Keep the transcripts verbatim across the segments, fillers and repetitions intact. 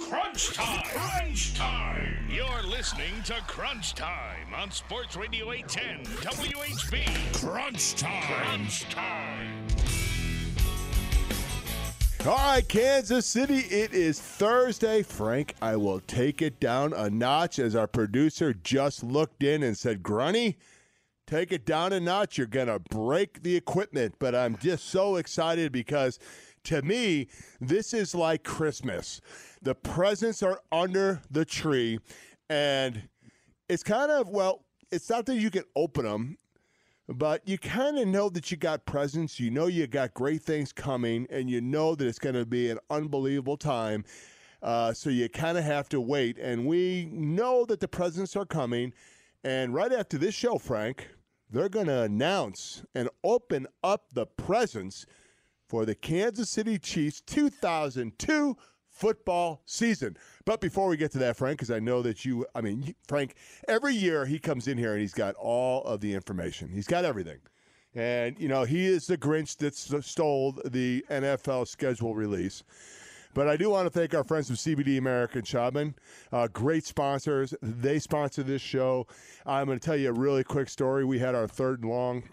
Crunch Time! Crunch Time! You're listening to Crunch Time on Sports Radio eight ten W H B. Crunch Time! Crunch Time! All right, Kansas City, it is Thursday. Frank, I will take it down a notch as our producer just looked in and said, Grunny, take it down a notch. You're going to break the equipment. But I'm just so excited because to me, this is like Christmas. The presents are under the tree, and it's kind of, well, it's not that you can open them, but you kind of know that you got presents. You know you got great things coming, and you know that it's going to be an unbelievable time. Uh, so you kind of have to wait. And we know that the presents are coming. And right after this show, Frank, they're going to announce and open up the presents for the Kansas City Chiefs two thousand two football season. But before we get to that, Frank, because I know that you, I mean, Frank, every year he comes in here and he's got all of the information. He's got everything. And, you know, he is the Grinch that stole the N F L schedule release. But I do want to thank our friends from C B D American Shaman. Uh, great sponsors. They sponsor this show. I'm going to tell you a really quick story. We had our third and long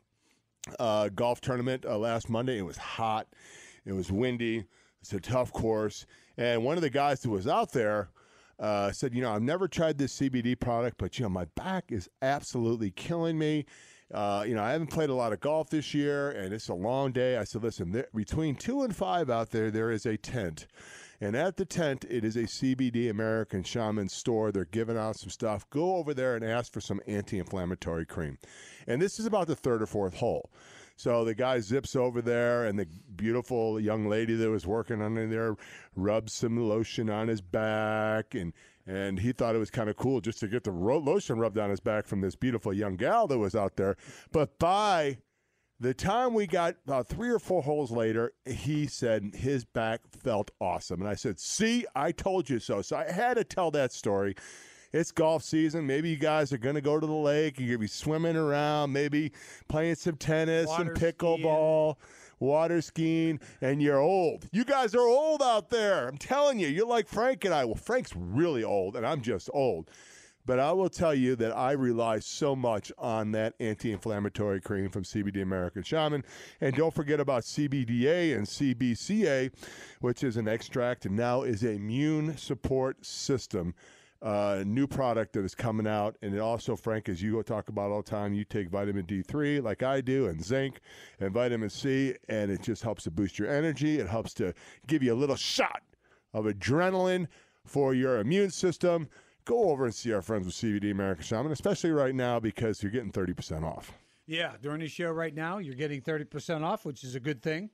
uh, golf tournament uh, last Monday. It was hot. It was windy. It's a tough course. And one of the guys that was out there uh, said, you know, I've never tried this C B D product, but, you know, my back is absolutely killing me. Uh, you know, I haven't played a lot of golf this year, and it's a long day. I said, listen, there, between two and five out there, there is a tent. And at the tent, it is a C B D American Shaman store. They're giving out some stuff. Go over there and ask for some anti-inflammatory cream. And this is about the third or fourth hole. So the guy zips over there, and the beautiful young lady that was working under there rubs some lotion on his back, and and he thought it was kind of cool just to get the ro- lotion rubbed on his back from this beautiful young gal that was out there. But by the time we got about three or four holes later, he said his back felt awesome. And I said, see, I told you so. So I had to tell that story. It's golf season. Maybe you guys are going to go to the lake. You're going to be swimming around, maybe playing some tennis, Water some pickleball, skiing. water skiing, and you're old. You guys are old out there. I'm telling you, you're like Frank and I. Well, Frank's really old, and I'm just old. But I will tell you that I rely so much on that anti-inflammatory cream from C B D American Shaman. And don't forget about C B D A and C B C A, which is an extract and now is a immune support system. Uh, new product that is coming out. And it also, Frank, as you talk about all the time, you take vitamin D three like I do, and zinc and vitamin C, and it just helps to boost your energy. It helps to give you a little shot of adrenaline for your immune system. Go over and see our friends with C B D American Shaman, especially right now because you're getting thirty percent off. Yeah, during the show right now, you're getting thirty percent off, which is a good thing.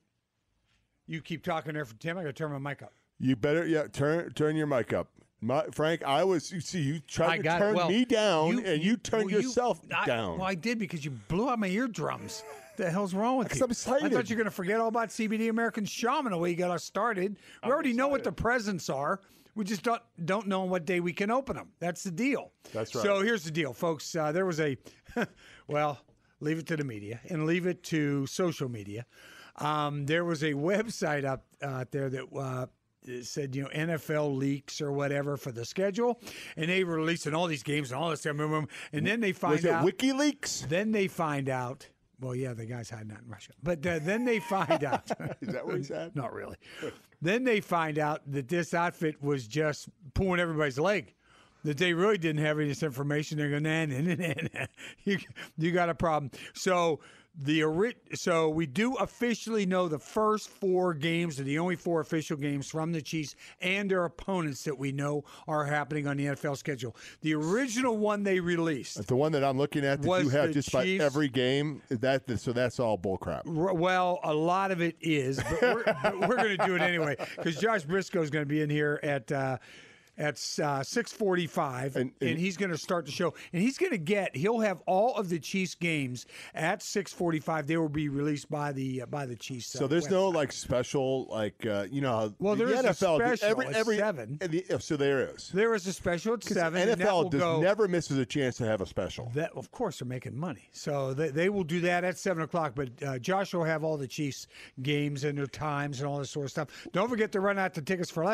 You keep talking there for Tim. I got to turn my mic up. You better, yeah, turn turn your mic up. My, Frank, I was, you see, you tried to turn well, me down, you, and you turned well, yourself you, I, down. Well, I did because you blew out my eardrums. What the hell's wrong with you? I'm excited. I thought you were going to forget all about C B D American Shaman the way you got us started. We I'm already excited. know what the presents are. We just don't don't know on what day we can open them. That's the deal. That's right. So here's the deal, folks. Uh, there was a, well, leave it to the media and leave it to social media. Um, there was a website up uh, there that uh, said, you know, N F L leaks or whatever for the schedule, and they were releasing all these games and all this stuff. And then they find Was it out WikiLeaks? Then they find out. Well, yeah, the guy's hiding out in Russia. But uh, then they find out. Is that what he said? Not really. Then they find out that this outfit was just pulling everybody's leg. That they really didn't have any of this information. They're going, nah, nah, nah, nah, nah. You, you got a problem. So the so we do officially know the first four games are the only four official games from the Chiefs and their opponents that we know are happening on the N F L schedule. The original one they released, the one that I'm looking at that was you have the just about Chiefs- every game. That so that's all bullcrap. R- Well, a lot of it is, but we're, but we're going to do it anyway because Josh Briscoe is going to be in here at uh, at uh, six forty-five, and, And- and he's going to start the show. And he's going to get he'll have all of the Chiefs games at six forty-five. They will be released by the uh, by the Chiefs. Uh, So there's no website. like special like uh, you know. how Well, the there is a N F L, special every, at every, seven. and the- so there is. There is a special at seven. N F and that L will does go, never misses a chance to have a special. That, of course, they're making money. So they, they will do that at seven o'clock. But uh, Josh will have all the Chiefs games and their times and all this sort of stuff. Don't forget to run out the tickets for less.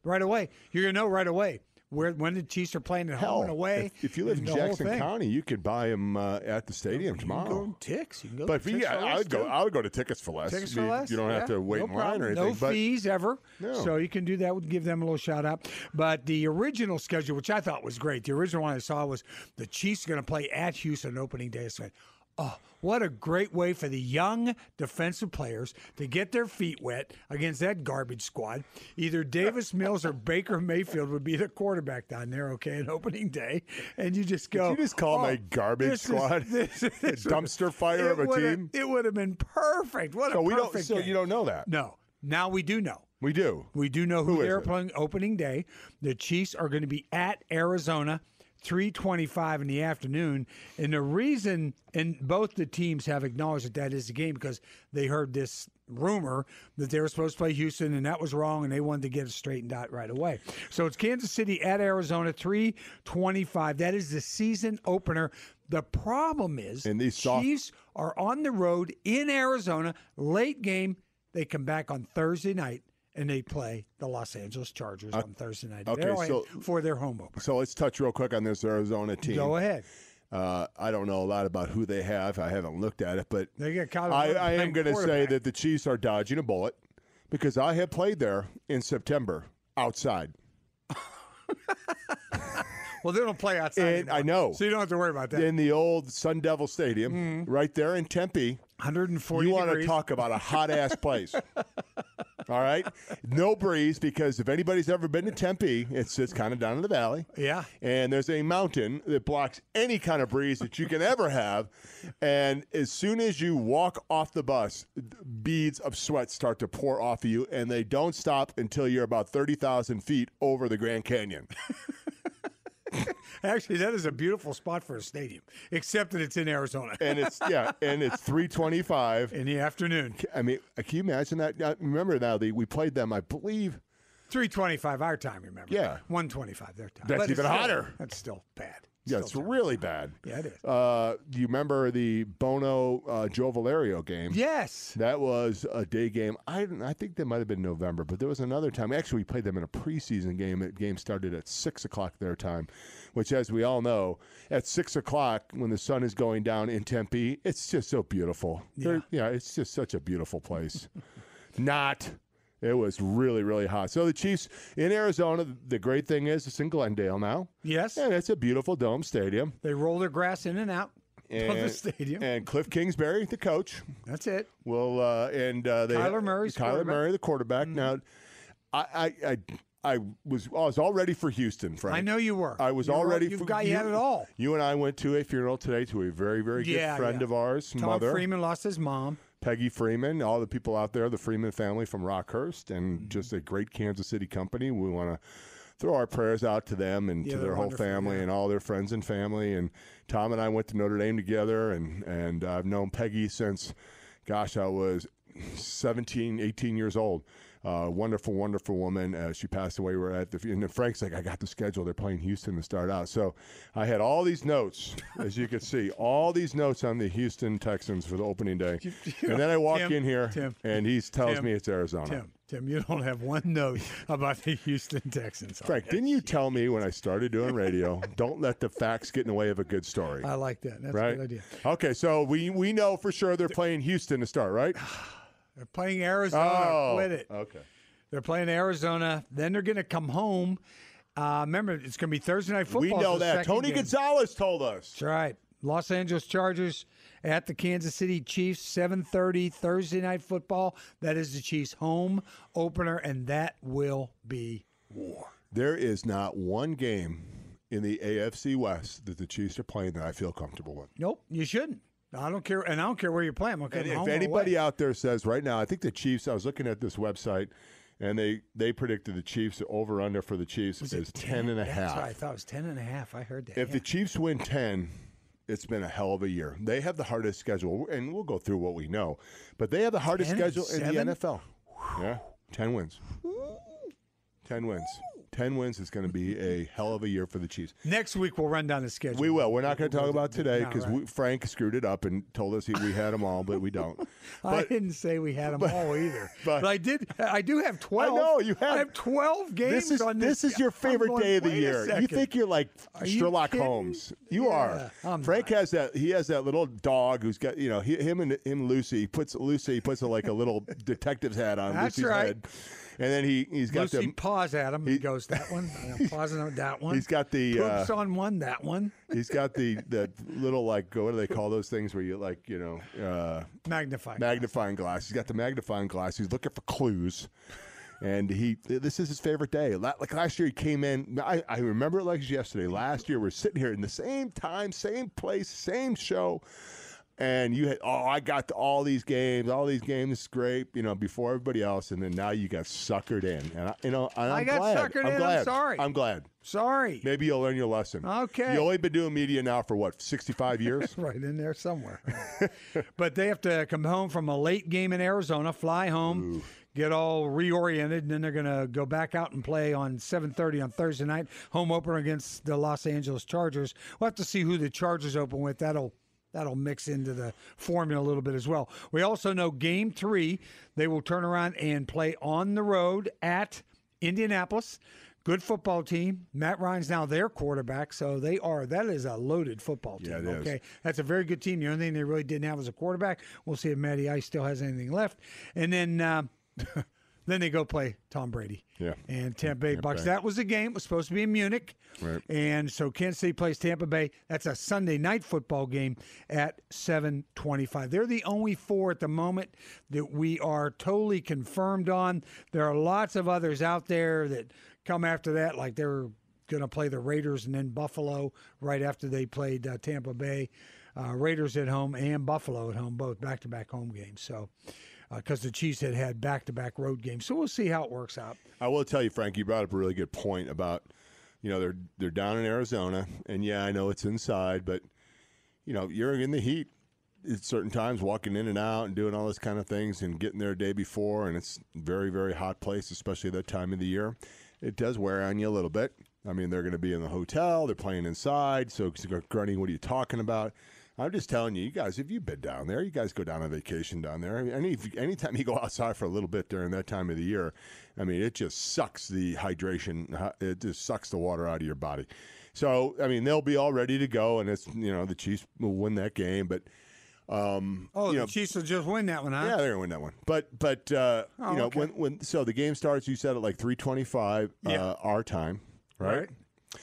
right away. You're going to know right away where when the Chiefs are playing at Hell, home and away. If, if you live in and the whole Jackson thing. County, you could buy them uh, at the stadium You tomorrow. can go to Ticks. You can go But to if you, Ticks I, for I less, would go. too. I would go to Tickets for Less. Tickets I for mean, less. You don't yeah. have to wait no in line problem. or anything. No but fees ever. No. So you can do that. Would give them a little shout out. But the original schedule, which I thought was great, the original one I saw was the Chiefs are going to play at Houston opening day. So, oh, what a great way for the young defensive players to get their feet wet against that garbage squad. Either Davis Mills or Baker Mayfield would be the quarterback down there, okay, at opening day. And you just go. Did you just call oh, them a garbage this is- squad? this- this a dumpster fire it of a would've- team? It would have been perfect. What a So we don't. perfect So game. you don't know that. No. Now we do know. We do. We do know who, Who is they're it? playing opening day. The Chiefs are going to be at Arizona, three twenty-five in the afternoon. And the reason, and both the teams have acknowledged that that is the game because they heard this rumor that they were supposed to play Houston, and that was wrong, and they wanted to get it straightened out right away. So it's Kansas City at Arizona, three twenty-five. That is the season opener. The problem is And these soft- Chiefs are on the road in Arizona, late game. They come back on Thursday night, and they play the Los Angeles Chargers on Thursday night okay, They're so- for their home opener. So let's touch real quick on this Arizona team. Go ahead. Uh, I don't know a lot about who they have. I haven't looked at it, but They got Kyler I, Murray I am playing going to say quarterback. that the Chiefs are dodging a bullet because I have played there in September outside. Well, they don't play outside And anymore, I know. so you don't have to worry about that. In the old Sun Devil Stadium, right there in Tempe. one hundred forty You want to degrees. talk about a hot ass place. All right? No breeze because if anybody's ever been to Tempe, it's it's kind of down in the valley. Yeah. And there's a mountain that blocks any kind of breeze that you can ever have. And as soon as you walk off the bus, beads of sweat start to pour off of you, and they don't stop until you're about thirty thousand feet over the Grand Canyon. Actually, that is a beautiful spot for a stadium, except that it's in Arizona And it's, yeah, and it's three twenty-five. in the afternoon. I mean, can you imagine that? Now, remember now, the, we played them, I believe. three twenty-five our time, remember? Yeah. one twenty-five their time. That's But it's even still- hotter. That's still bad. Yeah, Still it's terrible. really bad. Yeah, it is. Uh, do you remember the Bono uh, Joe Valerio game? Yes. That was a day game. I I think that might have been November, but there was another time. Actually, we played them in a preseason game. That game started at six o'clock their time, which, as we all know, at six o'clock when the sun is going down in Tempe, it's just so beautiful. Yeah. Yeah, yeah it's just such a beautiful place. Not. It was really, really hot. So the Chiefs in Arizona, the great thing is it's in Glendale now. Yes. And it's a beautiful dome stadium. They roll their grass in and out of the And, stadium. and Cliff Kingsbury, the coach, That's it. will uh, and uh, they Kyler Murray's Kyler quarterback. Murray, the quarterback. Mm-hmm. Now, I, I I I was I was all ready for Houston, Frank. I know you were. I was You all were- ready You've for got you had it all. You and I went to a funeral today to a very, very good Yeah, friend yeah. of ours, Tom mother. Freeman lost his mom. Peggy Freeman, all the people out there, the Freeman family from Rockhurst, and Mm-hmm. just a great Kansas City company. We want to throw our prayers out to them and Yeah, to they're their whole wonderful, family yeah. and all their friends and family. And Tom and I went to Notre Dame together, and, and I've known Peggy since, gosh, I was seventeen, eighteen years old. Uh, wonderful, wonderful woman. Uh, she passed away. We're at the and then Frank's like, I got the schedule. They're playing Houston to start out. So I had all these notes, as you could see, all these notes on the Houston Texans for the opening day. And then I walk Tim, in here, Tim, and he tells Tim, me it's Arizona. Tim, Tim, you don't have one note about the Houston Texans. Frank, didn't you tell me when I started doing radio, don't let the facts get in the way of a good story? I like that. That's right? a good idea. Okay, so we we know for sure they're playing Houston to start, right? They're playing Arizona. Oh, Quit it. okay. They're playing Arizona. Then they're going to come home. Uh, remember, it's going to be Thursday night football. We know the that. second Tony game. Gonzalez told us. That's right. Los Angeles Chargers at the Kansas City Chiefs, seven thirty Thursday night football. That is the Chiefs' home opener, and that will be war. There is not one game in the A F C West that the Chiefs are playing that I feel comfortable with. Nope, you shouldn't. I don't care, and I don't care where you're playing. Okay, And home if or anybody away. out there says right now, I think the Chiefs, I was looking at this website, and they, they predicted the Chiefs over-under for the Chiefs Was is it ten and a That's half. right. I thought it was ten and a half. I heard that. If yeah. the Chiefs win ten, it's been a hell of a year. They have the hardest schedule, and we'll go through what we know. But they have the hardest ten and schedule in the seven? N F L. Yeah, ten wins. ten wins. ten wins is going to be a hell of a year for the Chiefs. Next week we'll run down the schedule. We will. We're not going to talk about today No, because right. Frank screwed it up and told us he, we had them all, but we don't. But, I didn't say we had them but- all either, but- but, I did. I do have twelve. I know, you have- I have twelve games This is on this this. is your I'm favorite going, day of the "Wait a year. You second." think you're like Are you Sherlock kidding? Holmes. You Yeah, are. I'm Frank not. has that. He has that little dog who's got you know he, him and him Lucy. He puts Lucy. He puts a, like a little detective's hat on That's Lucy's right. head, and then he he's got Lucy the paws at him he- and goes that one. I'm pausing on that one. he's got the uh, Poops on one. That one. he's got the the little like what do they call those things where you like you know uh, Magnifying. magnifying glass. He's got the magnifying glass. He's looking for clues. And he, this is his favorite day. La- Like last year, he came in. I, I remember it like it was yesterday. Last year, we're sitting here in the same time, same place, same show, and you had, oh, I got to all these games, all these games. This is great, you know, before everybody else, and then now you got suckered in. And I, you know, and I'm I got glad. suckered I'm in, I'm glad. sorry. I'm glad. Sorry. Maybe you'll learn your lesson. Okay. You only been doing media now for what, sixty-five years? Right in there somewhere. But they have to come home from a late game in Arizona, fly home, Ooh. get all reoriented, and then they're going to go back out and play on seven thirty on Thursday night, home opener against the Los Angeles Chargers. We'll have to see who the Chargers open with. That'll that'll mix into the formula a little bit as well. We also know game three, they will turn around and play on the road at Indianapolis. Good football team. Matt Ryan's now their quarterback, so they are. That is a loaded football team. Yeah, it is. Okay, that's a very good team. The only thing they really didn't have was a quarterback. We'll see if Matty Ice still has anything left. And then, uh, then they go play Tom Brady. Yeah. And Tampa Bay Tampa Bucks. Bay. That was the game. It was supposed to be in Munich. Right. And so Kansas City plays Tampa Bay. That's a Sunday night football game at seven twenty-five. They're the only four at the moment that we are totally confirmed on. There are lots of others out there that come after that, like they're going to play the Raiders and then Buffalo right after they played uh, Tampa Bay. Uh, Raiders at home and Buffalo at home, both back-to-back home games. So, because the Chiefs had had back-to-back road games. So we'll see how it works out. I will tell you, Frank, you brought up a really good point about, you know, they're they're down in Arizona, and yeah, I know it's inside, but you know, you're in the heat at certain times, walking in and out and doing all those kind of things, and getting there a day before, and it's a very, very hot place, especially that time of the year. It does wear on you a little bit. I mean, they're going to be in the hotel, they're playing inside, so Grunny, what are you talking about? I'm just telling you, you guys, if you've been down there, you guys go down on vacation down there. I mean, any anytime you go outside for a little bit during that time of the year, I mean, it just sucks the hydration. It just sucks the water out of your body. So, I mean, they'll be all ready to go, and it's, you know, the Chiefs will win that game. But, um, Oh, you the know, Chiefs will just win that one, huh? yeah, they're gonna win that one. But, but uh, Oh, you know, okay. when when so the game starts, you said at like three twenty-five Yeah. uh, our time, right? Right.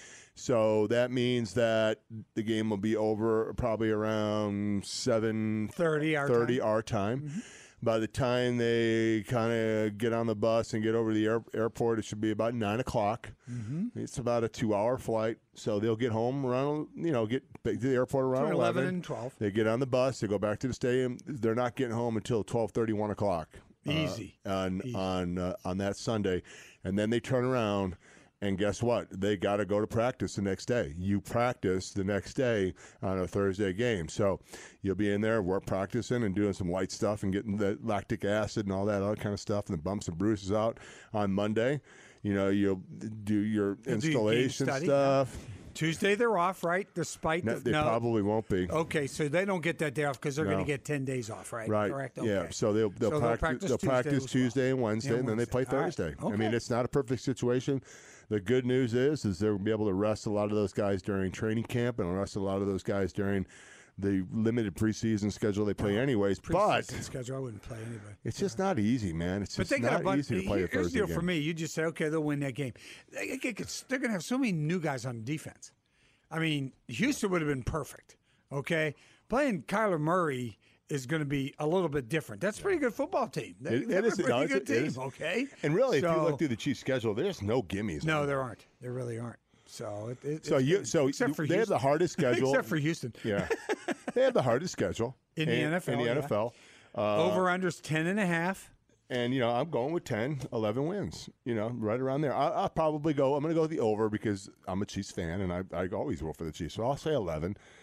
So that means that the game will be over probably around seven thirty our thirty time. our time. Mm-hmm. By the time they kind of get on the bus and get over to the air, airport, it should be about nine o'clock. Mm-hmm. It's about a two-hour flight, so they'll get home around, you know, get back to the airport around Between eleven. eleven and twelve. They get on the bus, they go back to the stadium. They're not getting home until twelve thirty, one o'clock. uh, Easy. on Easy. on uh, on that Sunday, and then they turn around. And guess what? They got to go to practice the next day. You practice the next day on a Thursday game. So you'll be in there, work practicing and doing some light stuff and getting the lactic acid and all that other kind of stuff and the bumps and bruises out on Monday. You know, you'll do your You'll do your game installation study, stuff. Tuesday they're off, right? Despite No, the they no. probably won't be. Okay, so they don't get that day off because they're No. going to get ten days off, right? Right. Correct. Yeah. Okay. So they'll they'll, So they'll practice, practice they'll Tuesday practice as well. Tuesday and Wednesday, And and then they play Wednesday. All right. Thursday. I Okay. mean, it's not a perfect situation. The good news is, is they'll be able to rest a lot of those guys during training camp and rest a lot of those guys during the limited preseason schedule they play anyways. But Preseason schedule, I wouldn't play anyway. it's just not easy, man. It's But just they got a not bunch. easy to play a Here's the Thursday deal game. for me. You just say, okay, they'll win that game. They, they, they're going to have so many new guys on defense. I mean, Houston would have been perfect. Okay, playing Kyler Murray is going to be a little bit different. That's a pretty good football team. They, It- it they're is- a pretty no, it's a- good it team. is. Okay, And really, if So- you look through the Chiefs' schedule, there's no gimmies. no, on there aren't. There really aren't. So, it, it, So it's you, good. so except you- for they have Houston. the hardest schedule. except for Houston. Yeah, they have the hardest schedule In the N F L, In the yeah. N F L, uh, Over unders ten and a half. and you know I'm going with ten, eleven wins. You know, right around there. I, I'll probably go. I'm going to go with the over because I'm a Chiefs fan, and I, I always roll for the Chiefs. So I'll say eleven.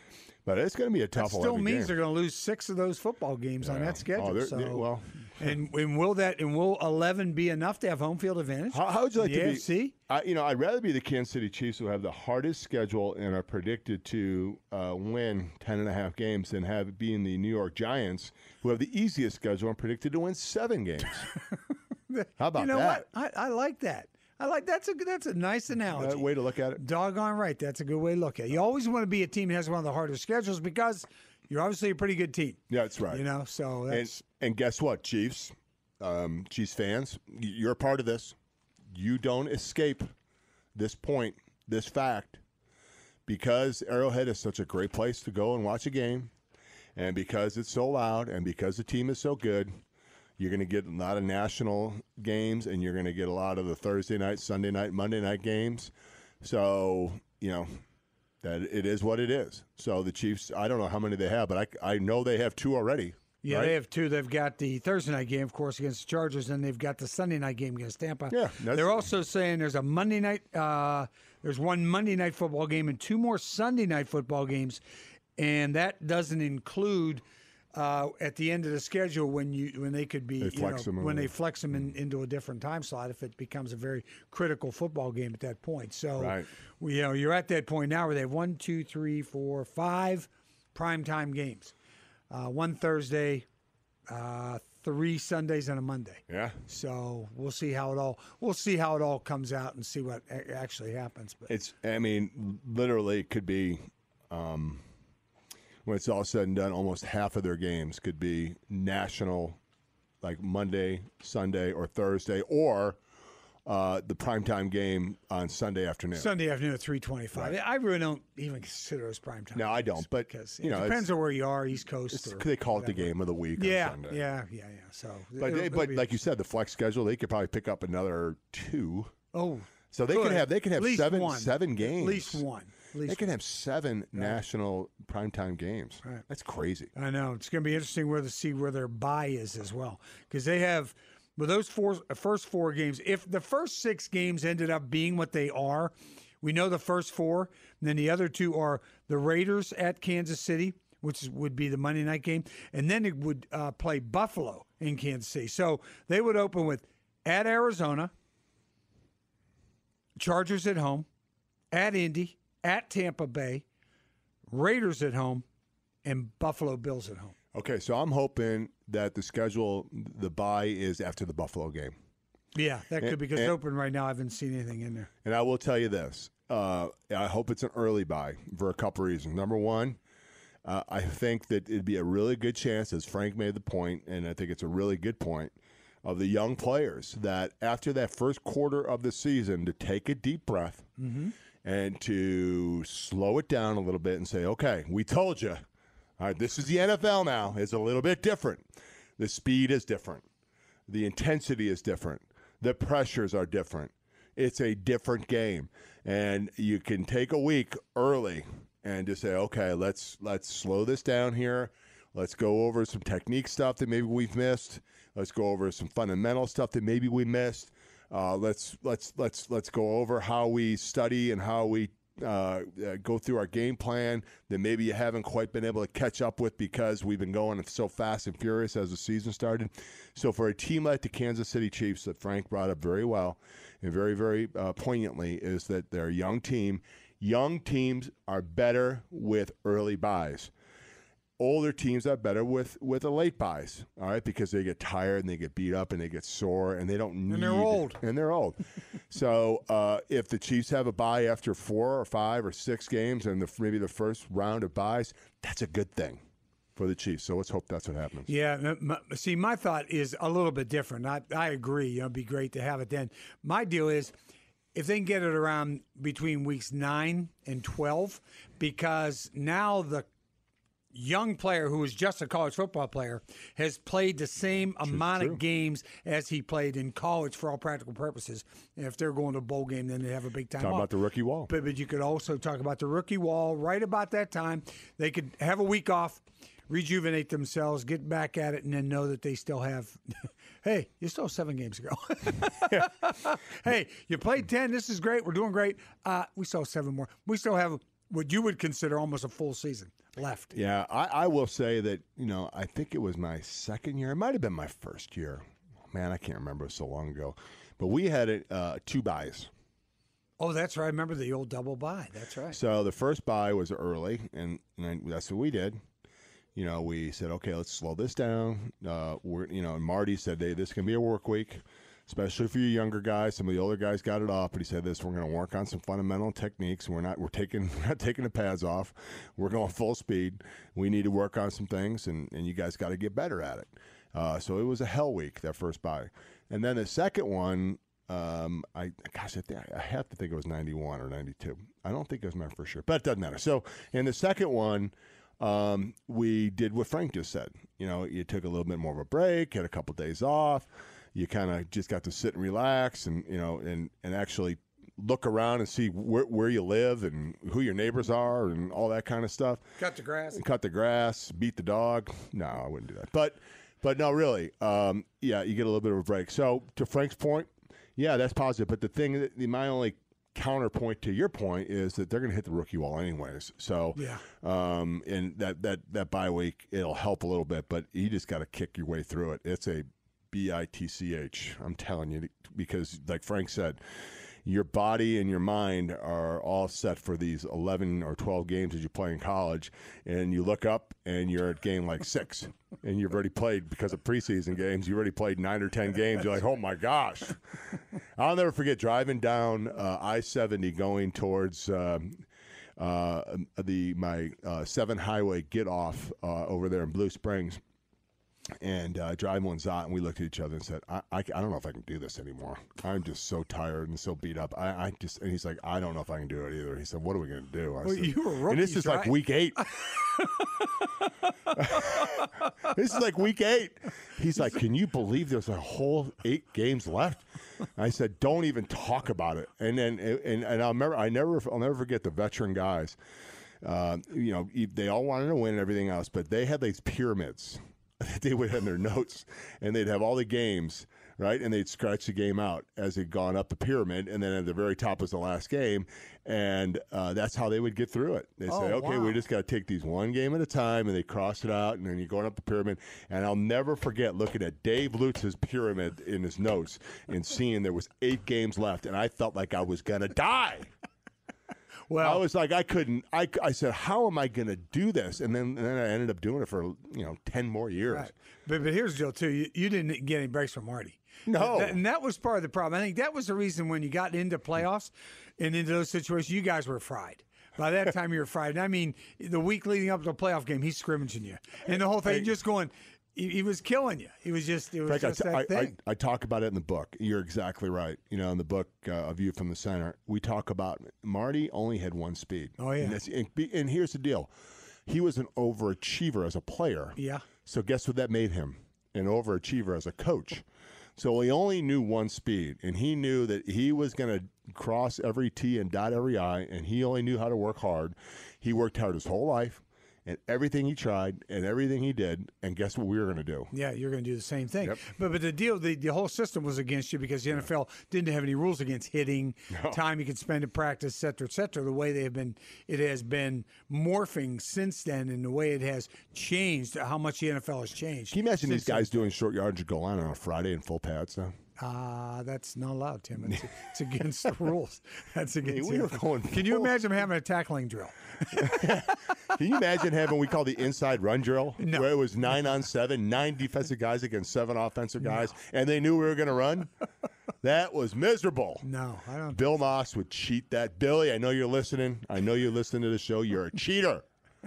But it's going to be a tough That still eleven means game. they're going to lose six of those football games on Yeah. that schedule. Oh, they're- so, they- well. and, and will that and will eleven be enough to have home field advantage? How, how would you like the to A be? F C? I, you know, I'd rather be the Kansas City Chiefs, who have the hardest schedule and are predicted to uh, win ten and a half games, than have it being the New York Giants, who have the easiest schedule and predicted to win seven games. How about you know that? what? I, I like that. I like that's a that's a nice analogy. Uh, way to look at it. Doggone right. That's a good way to look at it. You always want to be a team that has one of the hardest schedules because you're obviously a pretty good team. Yeah, that's right. You know, so And, that's and guess what, Chiefs, um, Chiefs fans, y- you're a part of this. You don't escape this point, this fact, because Arrowhead is such a great place to go and watch a game, and because it's so loud, and because the team is so good. You're going to get a lot of national games, and you're going to get a lot of the Thursday night, Sunday night, Monday night games. So, you know, that it is what it is. So the Chiefs, I don't know how many they have, but I, I know they have two already. yeah. right? They have two. They've got the Thursday night game, of course, against the Chargers, and they've got the Sunday night game against Tampa. Yeah, that's- They're also saying there's a Monday night. Uh, there's one Monday night football game and two more Sunday night football games, and that doesn't include. Uh, at the end of the schedule, when you when they could be, They you flex know, them when over. they flex them in, into a different time slot, if it becomes a very critical football game at that point. So, Right. we, you know, you're at that point now where they have one, two, three, four, five primetime games, uh, one Thursday, uh, three Sundays, and a Monday. Yeah. So we'll see how it all we'll see how it all comes out and see what a- actually happens. But It's, I mean, literally it could be, um, when it's all said and done, almost half of their games could be national, like Monday, Sunday, or Thursday, or uh, the primetime game on Sunday afternoon. Sunday afternoon at three twenty-five. I really don't even consider it prime time. No, I don't, but, because you it know, depends it's- on where you are, East Coast. It's- Or they call it the whatever. game of the week Yeah, on Sunday. yeah, yeah, yeah. So, But, it'll- they, it'll but be like you interesting. said, the flex schedule, they could probably pick up another two. oh, So they could Good. have they could have At least seven one. seven games. At least one. At least They could have seven national primetime games. Right. That's crazy. I know it's going to be interesting where to see where their bye is as well, because they have with those four first four games. If the first six games ended up being what they are, we know the first four. And then the other two are the Raiders at Kansas City, which is- would be the Monday night game, and then it would uh, play Buffalo in Kansas City. So they would open with at Arizona, Chargers at home, at Indy, at Tampa Bay, Raiders at home, and Buffalo Bills at home. Okay, so I'm hoping that the schedule, the bye is after the Buffalo game. Yeah, that could And- because and- open right now. I haven't seen anything in there. And I will tell you this. Uh, I hope it's an early bye for a couple reasons. Number one, uh, I think that it'd be a really good chance, as Frank made the point, and I think it's a really good point, of the young players that after that first quarter of the season to take a deep breath and to slow it down a little bit and say, okay, we told you. All right, this is the N F L now. It's a little bit different. The speed is different. The intensity is different. The pressures are different. It's a different game. And you can take a week early and just say, okay, let's let's slow this down here. Let's go over some technique stuff that maybe we've missed. Let's go over some fundamental stuff that maybe we missed. Uh, let's let's let's let's go over how we study and how we uh, uh, go through our game plan that maybe you haven't quite been able to catch up with because we've been going so fast and furious as the season started. So for a team like the Kansas City Chiefs that Frank brought up very well and very, very uh, poignantly is that they're a young team. Young teams are better with early buys. Older teams are better with, with a late buys, all right, because they get tired and they get beat up and they get sore and they don't need. And they're old. And they're old. So uh, if the Chiefs have a bye after four or five or six games and the, maybe the first round of buys, that's a good thing for the Chiefs. So let's hope that's what happens. Yeah. m- m- See, my thought is a little bit different. I, I agree. You know, it'd be great to have it then. My deal is if they can get it around between weeks nine and twelve, because now the young player who is just a college football player has played the same amount true. of games as he played in college for all practical purposes. And if they're going to a bowl game, then they have a big time Talk off. about the rookie wall. But, but you could also talk about the rookie wall right about that time. They could have a week off, rejuvenate themselves, get back at it, and then know that they still have, hey, you still have seven games to go. Hey, you played ten. This is great. We're doing great. Uh, we still have seven more. We still have what you would consider almost a full season left. Yeah, I, I will say that, you know, I think it was my second year. It might have been my first year. Man, I can't remember. It was so long ago. But we had uh, two buys. Oh, that's right. I remember the old double bye. That's right. So the first buy was early, and, and that's what we did. You know, we said, okay, let's slow this down. Uh, we're, you know, and Marty said, hey, this can be a work week, especially for you younger guys. Some of the older guys got it off, but he said this: we're going to work on some fundamental techniques. We're not, we're taking, we're not taking the pads off. We're going full speed. We need to work on some things, and, and you guys got to get better at it. Uh, so it was a hell week, that first buy, and then the second one. Um, I gosh, I, think, I have to think it was ninety-one or ninety-two. I don't think it was my first year, but it doesn't matter. So in the second one. Um, we did what Frank just said. You know, you took a little bit more of a break, had a couple of days off. You kind of just got to sit and relax, and you know, and and actually look around and see where where you live and who your neighbors are and all that kind of stuff. Cut the grass. And cut the grass. Beat the dog. No, I wouldn't do that. But but no, really, um, yeah, you get a little bit of a break. So to Frank's point, yeah, that's positive. But the thing, that my only counterpoint to your point is that they're going to hit the rookie wall anyways. So, yeah. um, and that, that, that bye week, it'll help a little bit, but you just got to kick your way through it. It's a B I T C H. I'm telling you, because like Frank said, your body and your mind are all set for these eleven or twelve games that you play in college, and you look up and you're at game like six, and you've already played, because of preseason games, you already played nine or ten games. You're like, oh my gosh. I'll never forget driving down uh, I seventy going towards um, uh, the my uh, seven highway get off uh, over there in Blue Springs. And uh, driving one's out, and we looked at each other and said, I, I, I don't know if I can do this anymore. I'm just so tired and so beat up. I, I just, and he's like, I don't know if I can do it either. He said, what are we going to do? I well, said, you were rookies, and this is right? like week eight. This is like week eight. He's like, can you believe there's a whole eight games left? I said, don't even talk about it. And then, and, and I'll remember, I never, I'll never forget the veteran guys. Uh, you know, they all wanted to win and everything else, but they had these pyramids that they would have in their notes, and they'd have all the games, right? And they'd scratch the game out as they'd gone up the pyramid, and then at the very top was the last game, and uh, that's how they would get through it. They'd oh, say, okay, wow. we just got to take these one game at a time, and they cross it out, and then you're going up the pyramid. And I'll never forget looking at Dave Lutz's pyramid in his notes and seeing there was eight games left, and I felt like I was going to die. Well, I was like, I couldn't. I, I said, how am I going to do this? And then and then I ended up doing it for you know ten more years. Right. But but here's the deal too. You, you didn't get any breaks from Marty. No, that, and that was part of the problem. I think that was the reason when you got into playoffs and into those situations, you guys were fried. By that time, you were fried. And I mean, the week leading up to the playoff game, he's scrimmaging you, and the whole thing, I, just going. He, he was killing you. He was just. It was Frank, just I, that I, thing. I, I talk about it in the book. You're exactly right. You know, in the book uh, A View from the Center, we talk about Marty only had one speed. Oh yeah. And, that's, and, and here's the deal: he was an overachiever as a player. Yeah. So guess what that made him? An overachiever as a coach. So he only knew one speed, and he knew that he was going to cross every T and dot every I, and he only knew how to work hard. He worked hard his whole life. And everything he tried and everything he did, and guess what we were going to do? Yeah, you're going to do the same thing. Yep. But but the deal, the, the whole system was against you because the N F L didn't have any rules against hitting, no. time you could spend in practice, et cetera, et cetera. The way they have been, it has been morphing since then, and the way it has changed, how much the N F L has changed. Can you imagine these guys then. doing short yardage goal line on a Friday in full pads now? Uh, that's not allowed, Tim. It's, it's against the rules. That's against. Hey, we were the, going Can you full- imagine having a tackling drill? Can you imagine having what we call the inside run drill, No. where it was nine on seven, nine defensive guys against seven offensive guys, no. and they knew we were going to run? That was miserable. No, I don't. Bill Moss would cheat that. Billy, I know you're listening. I know you're listening to the show. You're a cheater.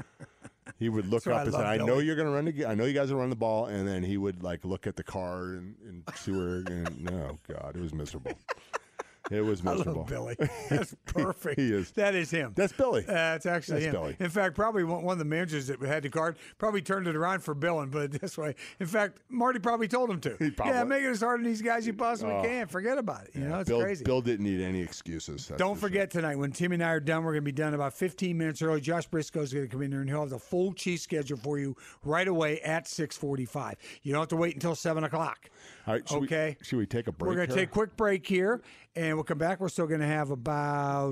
He would look That's up why I and say, love I know Billy. you're going to run the, I know you guys are running the ball. And then he would like look at the card and, and see where, and no, God, it was miserable. It was I miserable. love Billy. That's perfect. He is. That is him. That's Billy. That's actually That's him. Billy. In fact, probably one one of the managers that had the card probably turned it around for Bill and put it this way. In fact, Marty probably told him to. He probably- Yeah, make it as hard on these guys you possibly Oh. can. Forget about it. You know, it's Bill, crazy. Bill didn't need any excuses. that's Don't for sure. forget tonight, when Tim and I are done, we're going to be done about fifteen minutes early. Josh Briscoe's going to come in here, and he'll have the full Chiefs schedule for you right away at six forty-five. You don't have to wait until seven o'clock. All right, should Okay. We, should we take a break? We're going to here? take a quick break here, and we'll come back. We're still going to have about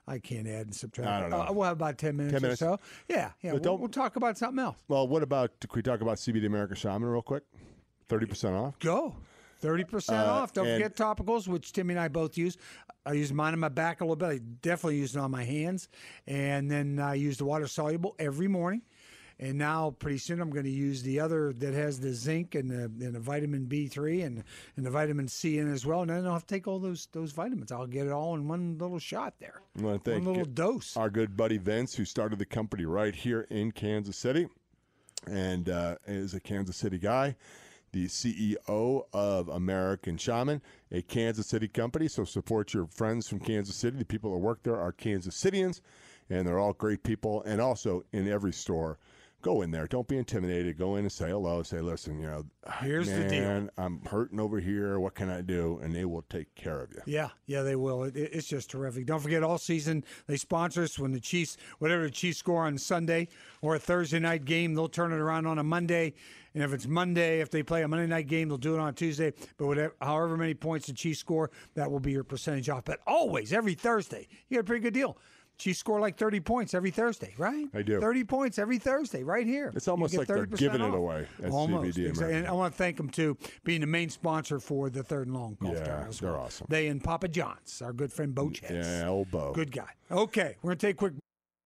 I can't add and subtract. I don't know. Uh, we'll have about ten minutes, ten minutes. or so. Yeah, yeah. We'll, don't- we'll talk about something else. Well, what about, can we talk about C B D American Shaman real quick? thirty percent off? Go. thirty percent Uh, off. Don't and- forget topicals, which Timmy and I both use. I use mine on my back a little bit. I definitely use it on my hands. And then I use the water soluble every morning. And now, pretty soon, I'm going to use the other that has the zinc and the, and the vitamin B three and, and the vitamin C in as well. And then I'll have to take all those those vitamins. I'll get it all in one little shot there. I want to thank One little dose. our good buddy Vince, who started the company right here in Kansas City and uh, is a Kansas City guy, the C E O of American Shaman, a Kansas City company. So support your friends from Kansas City. The people that work there are Kansas Cityans, and they're all great people. And also in every store, go in there. Don't be intimidated. Go in and say hello. Say, listen, you know, Here's the deal. man, I'm hurting over here. What can I do? And they will take care of you. Yeah, yeah, they will. It, it's just terrific. Don't forget, all season they sponsor us when the Chiefs, whatever the Chiefs score on Sunday or a Thursday night game, they'll turn it around on a Monday. And if it's Monday, if they play a Monday night game, they'll do it on Tuesday. But whatever, however many points the Chiefs score, that will be your percentage off. But always, every Thursday, you get a pretty good deal. Chiefs score like thirty points every Thursday, right? I do. thirty points every Thursday, right here. It's You almost get like they're thirty percent giving it off. away at Almost. C B D Exactly. American. And I want to thank them, too, being the main sponsor for the Third and Long Golf Yeah, Tournament as they're well. awesome. They and Papa John's, our good friend Bo Chess. Yeah, old Bo. Good guy. Okay, we're going to take a quick.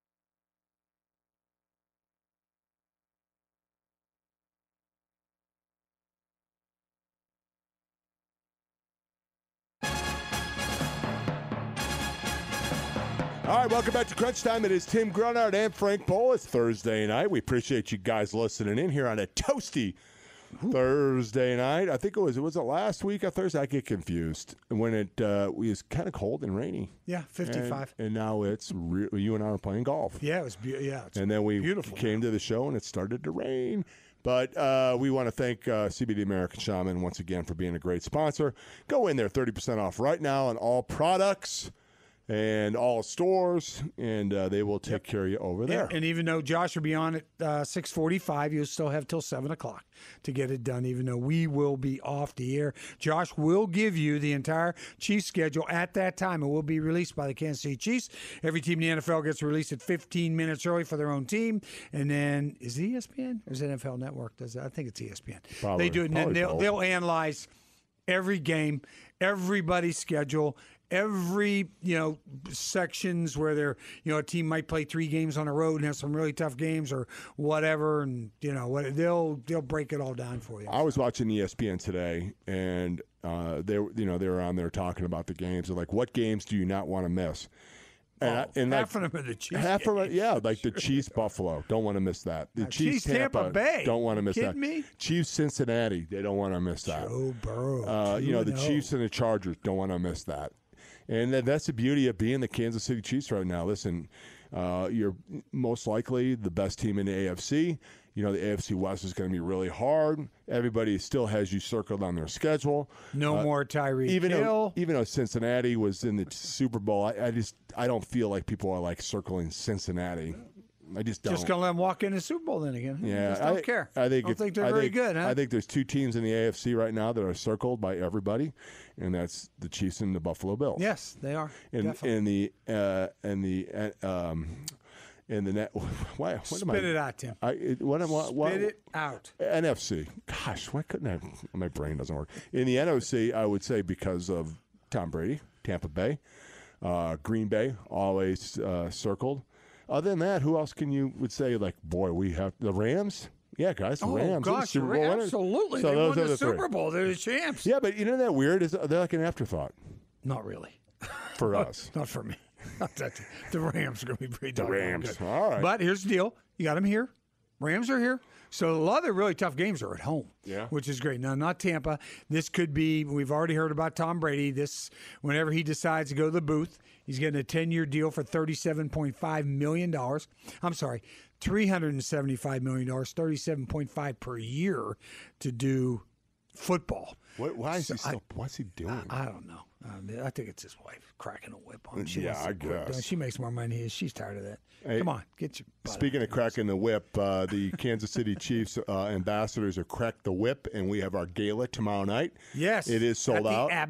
All right, welcome back to Crunch Time. It is Tim Grunard and Frank Bowl. It's Thursday night. We appreciate you guys listening in here on a toasty Thursday night. I think it was, was it last week or Thursday? I get confused when it uh, was kind of cold and rainy. Yeah, And, fifty-five. and now it's, re- you and I are playing golf. Yeah, it was beautiful. Yeah, it's And then we beautiful. came to the show and it started to rain. But uh, we want to thank uh, C B D American Shaman once again for being a great sponsor. Go in there, thirty percent off right now on all products and all stores, and uh, they will take care of you over there. And, and even though Josh will be on at uh, six forty-five, you'll still have till seven o'clock to get it done, even though we will be off the air. Josh will give you the entire Chiefs schedule at that time. It will be released by the Kansas City Chiefs. Every team in the N F L gets released at fifteen minutes early for their own team. And then, is it E S P N or is it N F L Network? Does it? I think it's E S P N. Probably- they do it, and then probably they'll, both. they'll analyze every game, everybody's schedule, every, you know, sections where they're, you know, a team might play three games on the road and have some really tough games or whatever, and you know what, they'll they'll break it all down for you. I was watching E S P N today, and uh, they, were- you know, they were on there talking about the games. They're like, "What games do you not want to miss?" And, I, and half like, of them are the Chiefs. half of it, games. yeah, like the Chiefs Buffalo, don't want to miss that. The Uh, Chiefs, Chiefs, Tampa Bay. don't want to miss Kidding that. me? Chiefs Cincinnati, they don't want to miss that. Joe Burrow. Uh, you know, the two and oh. Chiefs and the Chargers don't want to miss that. And that- that's the beauty of being the Kansas City Chiefs right now. Listen, uh, you're most likely the best team in the A F C. You know, the A F C West is going to be really hard. Everybody still has you circled on their schedule. No uh, more Tyreek Even Hill. though, even though Cincinnati was in the Super Bowl, I, I just I don't feel like people are like circling Cincinnati. I just don't. Just gonna let them walk in the Super Bowl then again. Yeah, Just don't I, care. I think don't it's- think they're I very think- good, huh? I think there's two teams in the A F C right now that are circled by everybody, and that's the Chiefs and the Buffalo Bills. yes, they are. In Definitely. in the uh, in the uh, um, in the net. Why? What am Spit I? it out, Tim. I it, what am I? What, Spit it out. N F C. Gosh, why couldn't I? My brain doesn't work. In the N F C, I would say because of Tom Brady, Tampa Bay, uh, Green Bay, always uh, circled. Other than that, who else can you would say like, boy, we have the Rams? Yeah, guys, the Oh Rams. They're the gosh, Super Bowl winners. absolutely! So they those won are the, the three. Super Bowl. They're the champs. Yeah, but you know that weird is they're like an afterthought Not really. for us. Not for me. Not that- the Rams are going to be pretty darn Rams. good. All right. But here's the deal. You got them here. Rams are here. So a lot of the really tough games are at home, Yeah. which is great. Now, not Tampa. This could be, we've already heard about Tom Brady. This, whenever he decides to go to the booth, he's getting a ten-year deal for thirty-seven point five million dollars. I'm sorry, three hundred seventy-five million dollars, thirty-seven point five per year to do football. What, why is So he still? what's he doing? I don't know. Um, I think it's his wife cracking a whip on him. She Yeah, wants to I quit. guess. She makes more money than he is. She's tired of that. Hey, Come on, get your butt Speaking out of cracking the whip, uh, the Kansas City Chiefs uh, ambassadors are cracked the whip, and we have our gala tomorrow night. Yes. It is sold At the out. Abbott.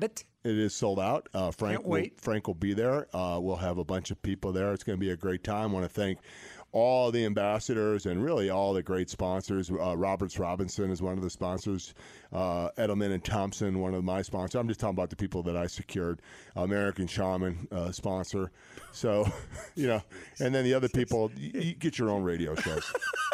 It is sold out. Uh, Frank, Can't wait. Will, Frank will be there. Uh, we'll have a bunch of people there. It's going to be a great time. I want to thank all the ambassadors and really all the great sponsors. Uh, Roberts Robinson is one of the sponsors. Uh, Edelman and Thompson, one of my sponsors. I'm just talking about the people that I secured. Uh, American Shaman uh, sponsor. So, you know, and then the other people, you, you get your own radio shows.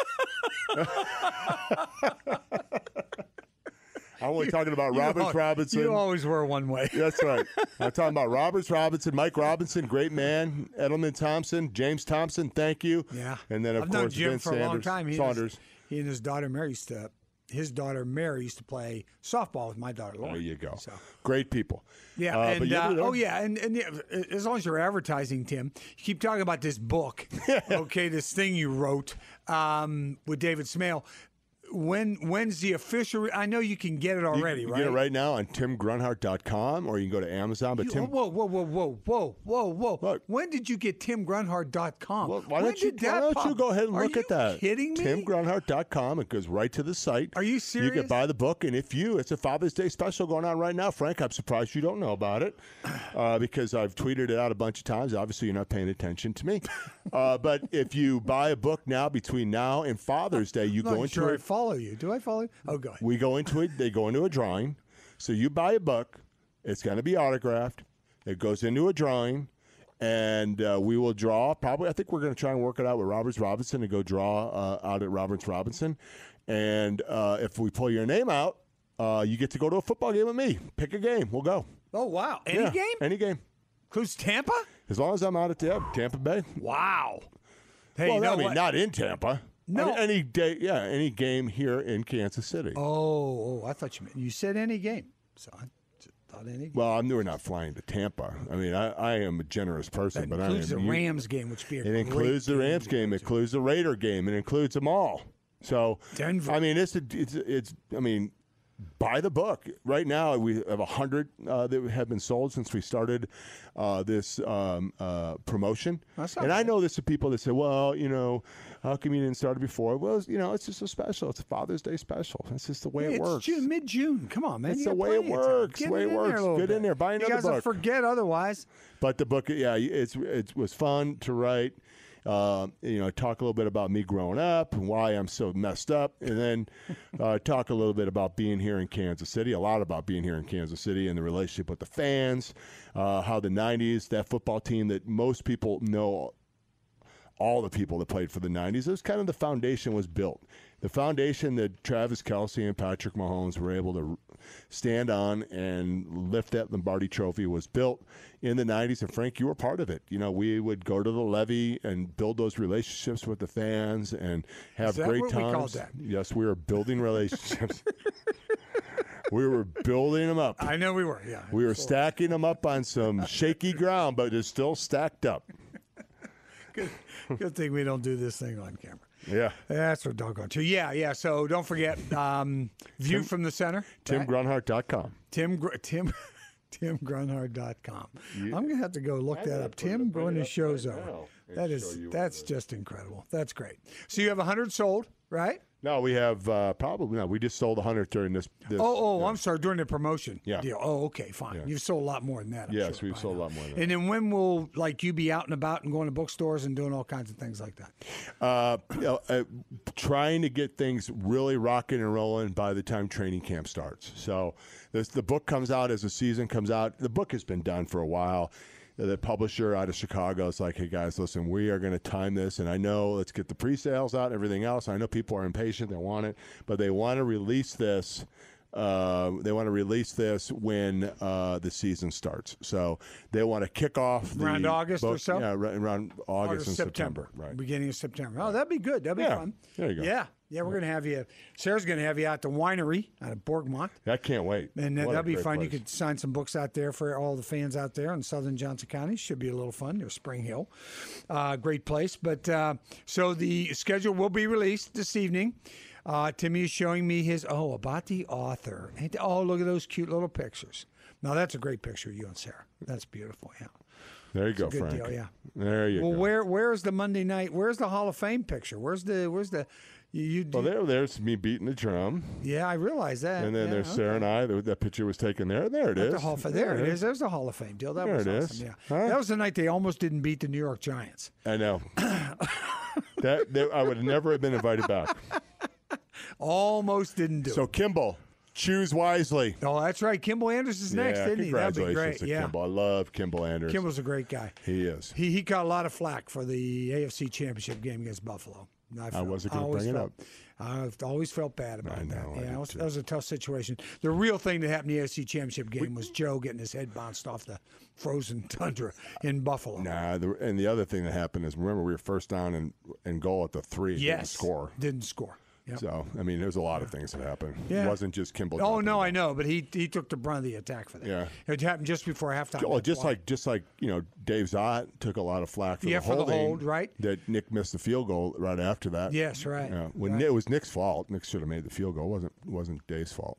I'm only talking about You Roberts al- Robinson. You always were one way. That's right. I'm talking about Roberts Robinson, Mike Robinson, great man, Edelman Thompson, James Thompson, thank you. Yeah. And then, of I've known course, Jim Vince for Sanders, a long time. He Saunders. And his, he and his daughter Mary used to, his daughter Mary used to play softball with my daughter Lauren. There you go. So. Great people. Yeah, Uh, but and you'll uh, be there. oh yeah, and, and yeah, as long as you're advertising, Tim, you keep talking about this book, okay, this thing you wrote um, with David Smale. When when's the official? I know you can get it You already, can right? get it right now on tim grunhart dot com, or you can go to Amazon. But You- Tim, whoa, whoa, whoa, whoa, whoa, whoa, whoa! What? When did you get tim grunhart dot com? well, why when don't you, did why that don't you pop? go ahead and Are look you at that? Kidding me? tim grunhart dot com. It goes right to the site. Are you You serious? can buy the book, and if you, it's a Father's Day special going on right now. Frank, I'm surprised you don't know about it uh, because I've tweeted it out a bunch of times. Obviously, you're not paying attention to me. Uh, but if you buy a book now, between now and Father's Day, you I'm go not into sure I it. follow you. Do I follow you? Oh, go ahead. We go into it. They go into a drawing. So you buy a book. It's going to be autographed. It goes into a drawing, and uh, we will draw. Probably, I think we're going to try and work it out with Roberts Robinson and go draw uh, out at Roberts Robinson. And uh, if we pull your name out, uh, you get to go to a football game with me. Pick a game. We'll go. Oh wow! Any Yeah, game? Any game. Includes Tampa? As long as I'm out at the, Tampa Bay. Wow. Hey, well, you know I mean, what? not in Tampa. No. I mean, any day. Yeah, any game here in Kansas City. Oh, oh, I thought you meant you said any game. So I just thought any game. Well, I'm we're not flying to Tampa. I mean, I, I am a generous person, That but I includes am. the you- Rams game, which would be a It great includes the Rams game. It includes the Raider game. It includes them all. So, Denver. I mean, it's, a, it's it's. I mean, buy the book right now. We have a hundred uh, that have been sold since we started uh, this um, uh, promotion. That's not and I bad. know there's some people that say, "Well, you know, how come you didn't start it before?" Well, you know, it's just a special. It's a Father's Day special. That's just the way Hey, it it's works. June, mid-June. Come on, man. It's You the got way it plenty of time. works. Get The way it it in there a works. little Get in bit. there. Buy You another guys will book. forget otherwise. But the book, yeah, it's it was fun to write. Uh, you know, talk a little bit about me growing up and why I'm so messed up, and then uh, talk a little bit about being here in Kansas City. A lot about being here in Kansas City and the relationship with the fans. Uh, how the nineties, that football team that most people know, all the people that played for the nineties, it was kind of the foundation was built. The foundation that Travis Kelce and Patrick Mahomes were able to stand on and lift that Lombardi trophy was built in the nineties. And Frank, you were part of it. You know, we would go to the levee and build those relationships with the fans and have Is that great what we times. called that? Yes, we were building relationships. We were building them up. I know we were, yeah. We were stacking them up on some shaky ground, but it's still stacked up. Good, good thing we don't do this thing on camera. Yeah. That's what doggone too. Yeah, yeah. So don't forget, um, View from the Center. Tim Right? Grunhart dot com. Tim Gr- Tim Tim Grunhard dot com. I'm gonna have to go look that up. Tim, when his show's over. That is that's just incredible. That's great. So you have a hundred sold, right? No, we have uh, probably no. We just sold a hundred during this. this Oh, oh, yeah. I'm sorry. During the promotion Yeah. deal. Oh, okay, fine. Yeah. You've sold a lot more than that. I'm Yes, sure, we've by sold a now. lot more than that. And then when will like you be out and about and going to bookstores and doing all kinds of things like that? Uh, you know, uh, trying to get things really rocking and rolling by the time training camp starts. So this, the book comes out as the season comes out. The book has been done for a while. The publisher out of Chicago is like, hey, guys, listen, we are going to time this. And I know, let's get the pre-sales out and everything else. I know people are impatient. They want it. But they want to release this. Uh, they want to release this when uh, the season starts. So they want to kick off the Around August or book- so? Yeah, right, around August, Or and September. September, Right. beginning of September. Oh, that'd be good. That'd be Yeah, fun. there you go. Yeah, yeah. We're gonna have you. Sarah's gonna have you out the winery out of Borgmont, I can't wait. and that, What a that'd be great fun. You place. could sign some books out there for all the fans out there in southern Johnson County. Should be a little fun near Spring Hill. Uh, great place. But uh, so the schedule will be released this evening. Uh, Timmy is showing me his oh about the author. Ain't th- Oh, look at those cute little pictures. Now that's a great picture of you and Sarah. That's beautiful. Yeah. There you It's go, a good Frank. deal, yeah. There you Well, go. where where's the Monday night? Where's the Hall of Fame picture? Where's the where's the you? you Well, there, there's me beating the drum, yeah, I realize that. and then yeah, there's okay. Sarah and I. That picture was taken there. There it At is. the Hall of Fame. There it is. There's the Hall of Fame deal. That There was it awesome. is. Yeah, Huh? that was the night they almost didn't beat the New York Giants. I know. that, that I would never have been invited back. Almost didn't do So it. Kimball, choose wisely. Oh, that's right. Kimball Anderson's next, yeah, isn't he? That'd be congratulations great. to Yeah, Kimball. I love Kimball Anderson. Kimball's a great guy. He is. He he got a lot of flack for the A F C Championship game against Buffalo. I, felt, wasn't gonna always bring it felt, I've always felt bad about I know, that. I Yeah, did that was, too. that was a tough situation. The real thing that happened in the A F C Championship game was Joe getting his head bounced off the frozen tundra in Buffalo. Nah, the, and the other thing that happened is, remember, we were first down and, and goal at the three. yes, Didn't score. Didn't score. Yep. So, I mean, there's a lot of things that happened. Yeah. It wasn't just Kimball. Oh dropping no, the I ball. know, but he he took the brunt of the attack for that. Yeah. It happened just before halftime. Oh, That's just why. like just like you know, Dave Zott took a lot of flack for Yeah, the for the holding. hold, right. That Nick missed the field goal right after that. Yes, right. Yeah, when right. Nick, it was Nick's fault. Nick should have made the field goal. It wasn't wasn't Dave's fault.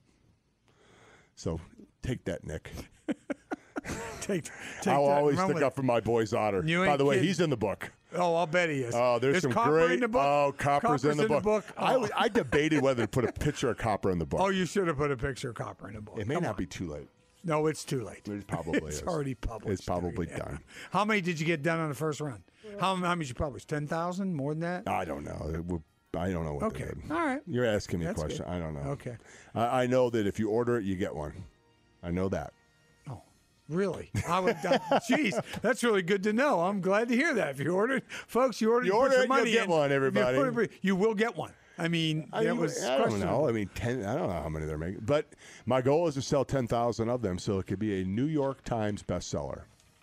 So take that, Nick. take, take I'll that, always run stick with up for my boy Zotter. You By ain't the way, kidding. he's in the book. it. Oh, I'll bet he is. Oh, there's Is some Copper great. in the book? Oh, Copper's, in the book. I, Oh. was, I debated whether to put a picture of Copper in the book. Oh, you should have put a picture of Copper in the book. it may Come not on. be too late. No, it's too late. It probably it's is. already published. It's probably Yeah. done. How many did you get done on the first run? How, how many did you publish? ten thousand? More than that? I don't know. It would- I don't know what Okay. they did. All right. You're asking me That's a question. good. I don't know. Okay. I, I know that if you order it, you get one. I know that. Oh, really? I would. Uh, Jeez, that's really good to know. I'm glad to hear that. If you ordered, folks, you ordered. You put order some it, you'll money get in. one, If you everybody. order- You will get one. I mean, I, that mean, was. I don't questionable. know. I mean, ten. I don't know how many they're making, but my goal is to sell ten thousand of them, so it could be a New York Times bestseller.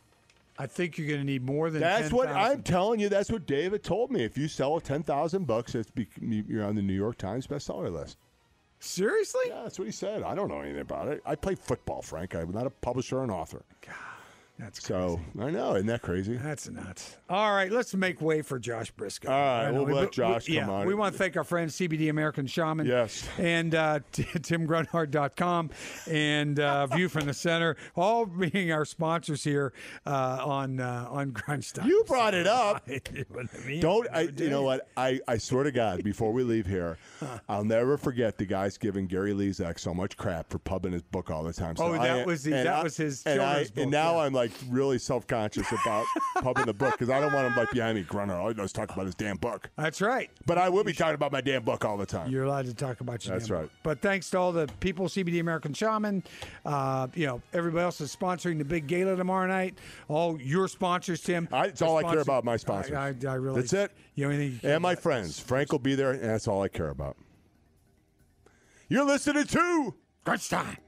I think you're going to need more than. That's ten what thousand. I'm telling you. That's what David told me. If you sell ten thousand bucks, it's be, you're on the New York Times bestseller list. Seriously? Yeah, that's what he said. I don't know anything about it. I play football, Frank. I'm not a publisher or an author. That's crazy. So I know, isn't that crazy? That's nuts. All right, let's make way for Josh Briscoe. All right, I know we'll we- let Josh we, come yeah, on. We want to thank our friend C B D American Shaman. Yes. And uh, t- Tim Grunhard dot com and uh, View from the Center, all being our sponsors here uh, on uh, on Grunge Time. You brought it up. What I mean, Don't I I? never You know did. what? I, I swear to God, before we leave here, I'll never forget the guys giving Gary Lezak so much crap for pubbing his book all the time. So Oh, that I- was the- and that I- was his And, I, children's book, and now yeah. I'm like really self conscious about pubbing the book because I don't want him like behind me grunting. All he does is talk about his damn book. That's right. But I will be talking about my damn book all the time. You're allowed to talk about your That's damn right. book. But thanks to all the people, C B D American Shaman, uh, you know, everybody else is sponsoring the big gala tomorrow night. All your sponsors, Tim. I, it's are all I care sponsoring- about. My sponsors. I, I, I really. That's it. You know anything? you care And my about? friends. Frank will be there, and that's all I care about. You're listening to Crunch time.